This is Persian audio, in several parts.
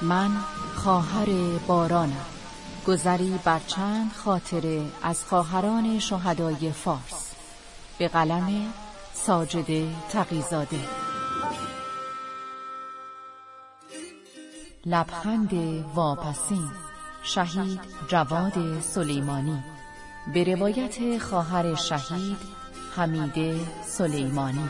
من خواهر بارانم. گذری بر چند خاطره از خواهران شهدای فارس. به قلم ساجد تقی‌زاده. لبخند واپسین، شهید جواد سلیمانی. به روایت خواهر شهید حمیده سلیمانی.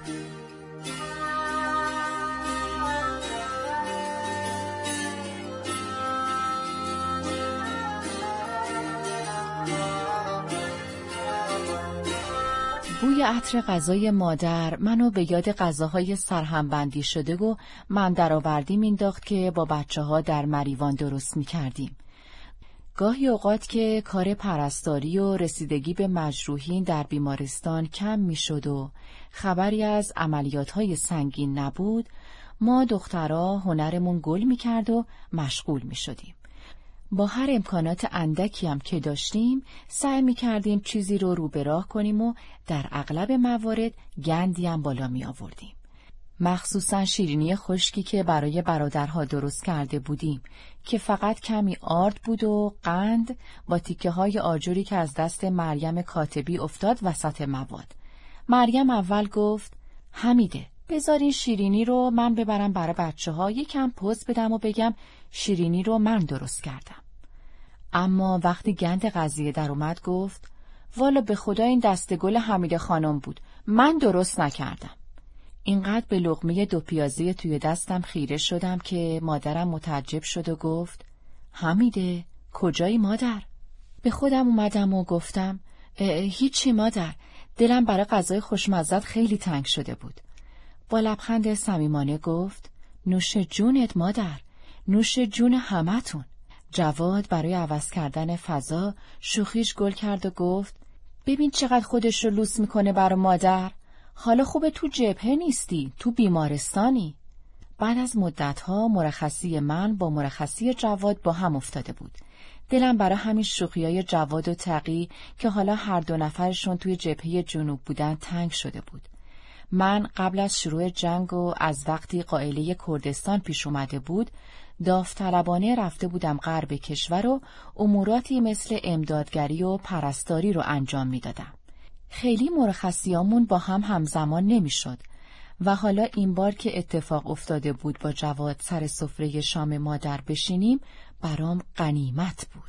بوی عطر غذای مادر منو به یاد غذاهای سرهمبندی شده و من درآوردی مینداخت که با بچه‌ها در مریوان درست می‌کردیم. گاهی اوقات که کار پرستاری و رسیدگی به مجروحین در بیمارستان کم می‌شد و خبری از عملیات‌های سنگین نبود، ما دخترها هنرمون گل می‌کرد و مشغول می‌شدیم. با هر امکانات اندکی هم که داشتیم سعی می‌کردیم چیزی رو به راه کنیم و در اغلب موارد گندی هم بالا می آوردیم. مخصوصا شیرینی خشکی که برای برادرها درست کرده بودیم که فقط کمی آرد بود و قند با تیکه‌های آجری که از دست مریم کاتبی افتاد وسط مواد. مریم اول گفت حمیده بذار این شیرینی رو من ببرم برای بچه‌ها، یکم پوز بدم و بگم شیرینی رو من درست کردم. اما وقتی گند قضیه در اومد گفت والا به خدا این دسته گل حمیده خانم بود، من درست نکردم. اینقدر به لقمه 2 پیازه توی دستم خیره شدم که مادرم متعجب شد و گفت حمیده کجایی مادر؟ به خودم اومدم و گفتم هیچی مادر، دلم برای غذای خوشمزت خیلی تنگ شده بود. با لبخند صمیمانه گفت نوش جونت مادر، نوش جون همتون. جواد برای عوض کردن فضا شوخیش گل کرد و گفت ببین چقدر خودش رو لوس میکنه برای مادر. حالا خوبه تو جبهه نیستی، تو بیمارستانی. بعد از مدتها مرخصی من با مرخصی جواد با هم افتاده بود. دلم برای همین شوخیای جواد و تقی که حالا هر دو نفرشون توی جبهه جنوب بودن تنگ شده بود. من قبل از شروع جنگ و از وقتی قائله کردستان پیش اومده بود داوطلبانه رفته بودم غرب کشور و اموراتی مثل امدادگری و پرستاری رو انجام میدادم. خیلی مرخصیامون با هم همزمان نمیشد و حالا این بار که اتفاق افتاده بود با جواد سر سفره شام مادر بشینیم برام غنیمت بود.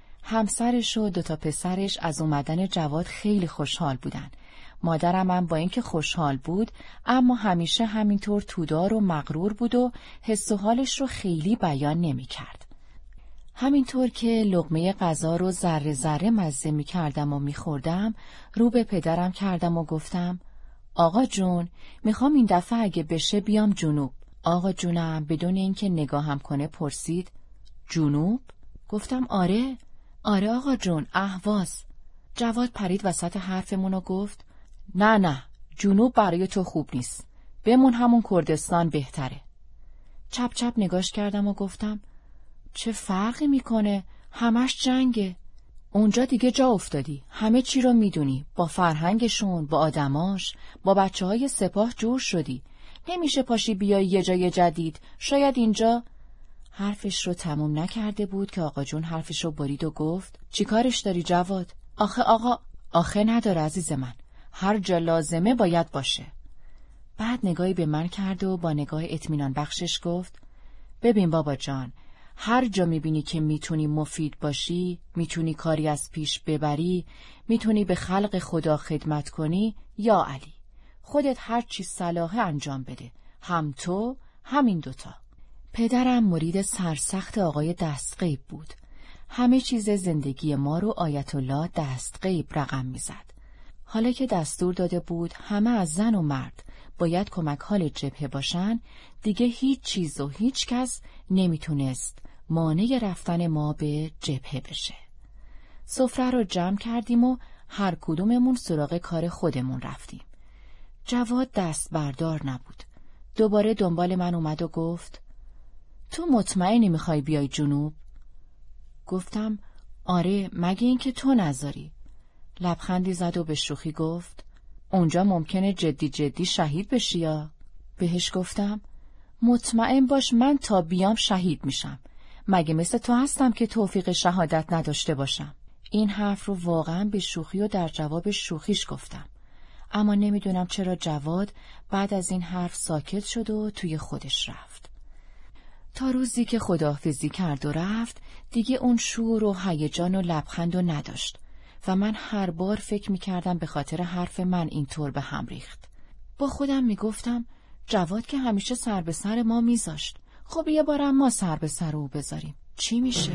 همسرش و 2 پسرش از اومدن جواد خیلی خوشحال بودن. مادرم هم با اینکه خوشحال بود اما همیشه همینطور تودار و مغرور بود و حس و حالش رو خیلی بیان نمی کرد. همینطور که لقمه غذا رو ذره ذره مزه می کردم و می خوردم رو به پدرم کردم و گفتم آقا جون میخوام این دفعه اگه بشه بیام جنوب. آقا جونم بدون اینکه نگاهم کنه پرسید جنوب؟ گفتم آره آقا جون اهواز. جواد پرید وسط حرفمون و گفت نه جنوب برای تو خوب نیست، بمون همون کردستان بهتره. چپ چپ نگاش کردم و گفتم چه فرقی میکنه، همش جنگه. اونجا دیگه جا افتادی، همه چی رو میدونی، با فرهنگشون، با آدماش، با بچه‌های سپاه جور شدی. نمیشه پاشی بیای یه جای جدید، شاید اینجا. حرفش رو تموم نکرده بود که آقا جون حرفش رو برید و گفت چی کارش داری جواد؟ آخه نداره عزیز من، هر جا لازمه باید باشه. بعد نگاهی به من کرد و با نگاه اطمینان بخشش گفت ببین بابا جان، هر جا میبینی که میتونی مفید باشی، میتونی کاری از پیش ببری، میتونی به خلق خدا خدمت کنی، یا علی خودت هر چی صلاحه انجام بده، هم تو همین 2. پدرم مرید سرسخت آقای دستغیب بود. همه چیز زندگی ما رو آیت الله دستغیب رقم میزد. حالا که دستور داده بود همه از زن و مرد باید کمک حال جبهه باشن، دیگه هیچ چیز و هیچ کس نمیتونست مانع رفتن ما به جبهه بشه. سفره رو جمع کردیم و هر کدوممون سراغ کار خودمون رفتیم. جواد دست بردار نبود. دوباره دنبال من اومد و گفت تو مطمئنی میخوای بیای جنوب؟ گفتم آره مگه اینکه تو نذاری. لبخندی زد و به شوخی گفت اونجا ممکنه جدی شهید بشی یا؟ بهش گفتم مطمئن باش من تا بیام شهید میشم. مگه مثل تو هستم که توفیق شهادت نداشته باشم؟ این حرف رو واقعا به شوخی و در جواب شوخیش گفتم. اما نمیدونم چرا جواد بعد از این حرف ساکت شد و توی خودش رفت. تا روزی که خداحافظی کرد و رفت، دیگه اون شور و هیجان و لبخند و نداشت و من هر بار فکر میکردم به خاطر حرف من اینطور به هم ریخت. با خودم میگفتم جواد که همیشه سر به سر ما میذاشت، خب یه بارم ما سر به سر او بذاریم، چی میشه؟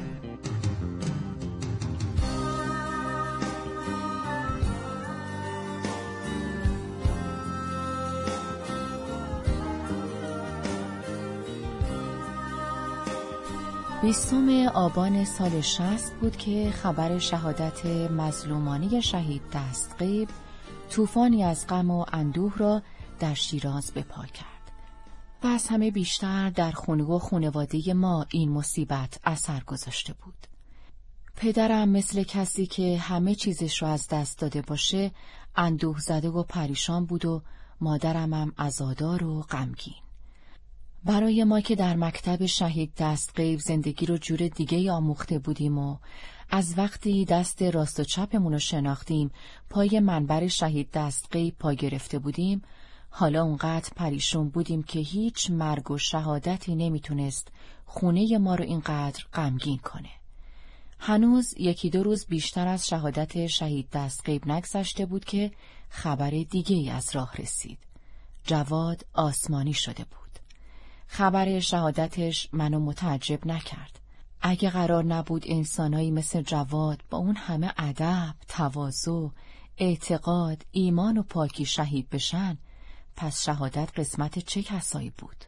20 آبان سال 60 بود که خبر شهادت مظلومانه شهید دستغیب طوفانی از غم و اندوه را در شیراز به پا کرد و از همه بیشتر در خانه و خانواده ما این مصیبت اثر گذاشته بود. پدرم مثل کسی که همه چیزش رو از دست داده باشه اندوه زده و پریشان بود و مادرم هم عزادار و غمگین. برای ما که در مکتب شهید دستغیب زندگی رو جور دیگه آموخته بودیم و از وقتی دست راست و چپمون رو شناختیم پای منبر شهید دستغیب پا گرفته بودیم، حالا اونقدر پریشون بودیم که هیچ مرگ و شهادتی نمیتونست خونه ما رو اینقدر غمگین کنه. هنوز 1-2 روز بیشتر از شهادت شهید دستغیب نگذشته بود که خبر دیگه از راه رسید. جواد آسمانی شده بود. خبر شهادتش منو متعجب نکرد. اگه قرار نبود انسانایی مثل جواد با اون همه ادب، تواضع، اعتقاد، ایمان و پاکی شهید بشن، پس شهادت قسمت چه کسایی بود؟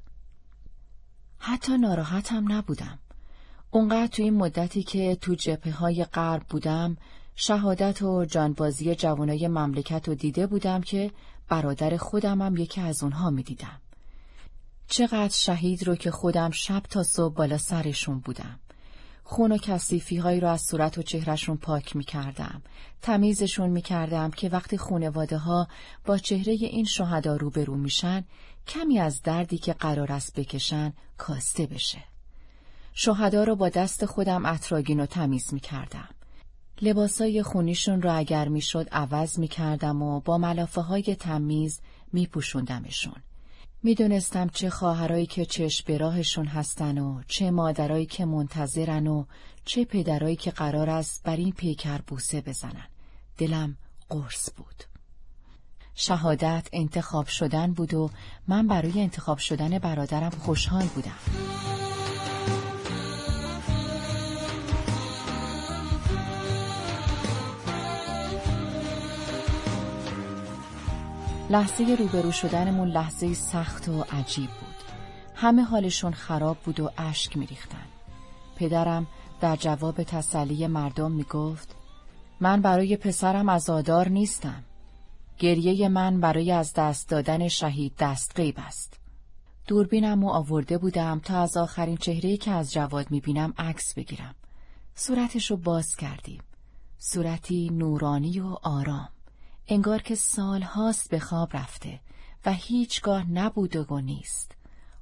حتی ناراحتم نبودم. اونقدر تو این مدتی که تو جبهه‌های غرب بودم، شهادت و جانبازی جوانای مملکت رو دیده بودم که برادر خودمم یکی از اونها می‌دیدم. چقدر شهید رو که خودم شب تا صبح بالا سرشون بودم. خون و کثیفی هایی رو از صورت و چهرهشون پاک می کردم. تمیزشون می کردم که وقتی خانواده ها با چهره این شهدا روبرو میشن کمی از دردی که قرار است بکشن کاسته بشه. شهدا رو با دست خودم عطرآگین و تمیز می کردم. لباسای خونیشون رو اگر می شد عوض می کردم و با ملافه های تمیز می پوشوندمشون. میدونستم چه خواهرایی که چشم به راهشون هستن و چه مادرایی که منتظرن و چه پدرایی که قرار است بر این پیکر بوسه بزنن. دلم قرص بود. شهادت انتخاب شدن بود و من برای انتخاب شدن برادرم خوشحال بودم. لحظه روبرو شدنمون لحظه سخت و عجیب بود. همه حالشون خراب بود و اشک میریختن. پدرم در جواب تسلی مردم میگفت من برای پسرم عزادار نیستم. گریه من برای از دست دادن شهید دستغیب است. دوربینمو آورده بودم تا از آخرین چهره‌ای که از جواد میبینم عکس بگیرم. صورتشو باز کردیم. صورتی نورانی و آرام. انگار که سالهاست به خواب رفته و هیچگاه نبود و نیست.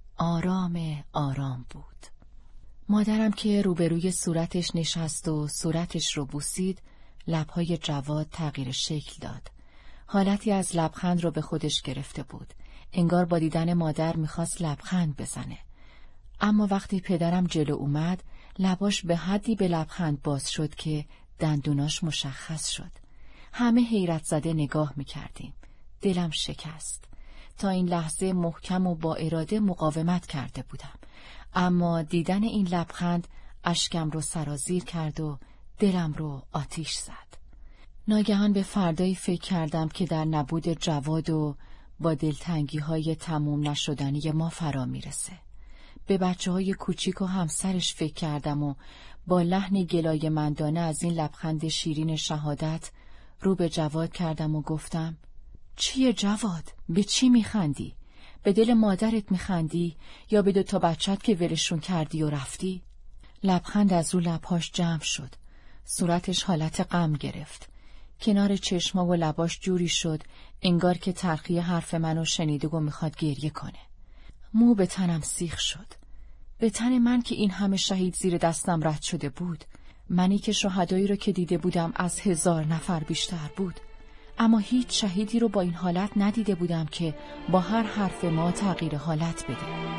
آرام بود. مادرم که روبروی صورتش نشست و صورتش رو بوسید، لبهای جواد تغییر شکل داد. حالتی از لبخند رو به خودش گرفته بود. انگار با دیدن مادر میخواست لبخند بزنه. اما وقتی پدرم جلو اومد، لباش به حدی به لبخند باز شد که دندوناش مشخص شد. همه حیرت زده نگاه میکردیم. دلم شکست. تا این لحظه محکم و با اراده مقاومت کرده بودم. اما دیدن این لبخند اشکم رو سرازیر کرد و دلم رو آتیش زد. ناگهان به فردایی فکر کردم که در نبود جواد و با دلتنگی‌های تموم نشدنی ما فرا میرسه. به بچه‌های کوچیک و همسرش فکر کردم و با لحن گلایه‌مندانه از این لبخند شیرین شهادت رو به جواد کردم و گفتم چیه جواد؟ به چی میخندی؟ به دل مادرت میخندی یا به 2 بچت که ولشون کردی و رفتی؟ لبخند از رو لبهاش جمع شد. صورتش حالت غم گرفت. کنار چشما و لباش جوری شد انگار که تلخی حرف منو شنیده و میخواد گریه کنه. مو به تنم سیخ شد. به تن من که این همه شهید زیر دستم رد شده بود، منی که شهدایی رو که دیده بودم از 1000 نفر بیشتر بود، اما هیچ شهیدی رو با این حالت ندیده بودم که با هر حرف ما تغییر حالت بده.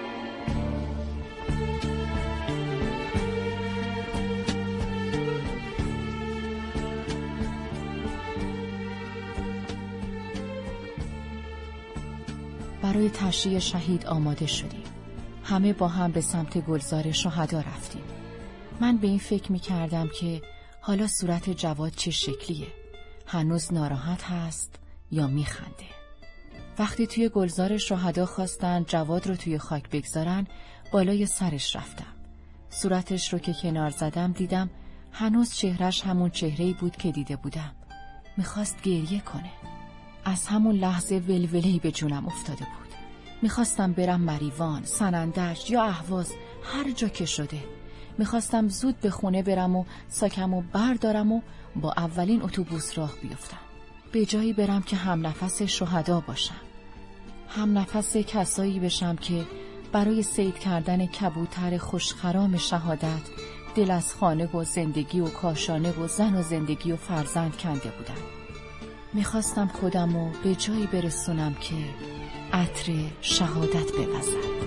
برای تشییع شهید آماده شدیم. همه با هم به سمت گلزار شهدا رفتیم. من به این فکر می کردم که حالا صورت جواد چه شکلیه؟ هنوز ناراحت هست یا می خنده؟ وقتی توی گلزار شهدا خواستن جواد رو توی خاک بگذارن، بالای سرش رفتم. صورتش رو که کنار زدم دیدم هنوز چهرش همون چهره‌ای بود که دیده بودم. میخواست گریه کنه. از همون لحظه ولوله‌ای به جونم افتاده بود. میخواستم برم مریوان، سنندج یا اهواز، هر جا که شده. میخواستم زود به خونه برم و ساکمو بردارم و با اولین اتوبوس راه بیفتم. به جایی برم که هم نفس شهدا باشم. هم نفس کسایی بشم که برای صید کردن کبوتر خوشخرام شهادت دل از خانه و زندگی و کاشانه و زن و زندگی و فرزند کنده بودم. میخواستم خودمو به جایی برسونم که عطر شهادت بوزد.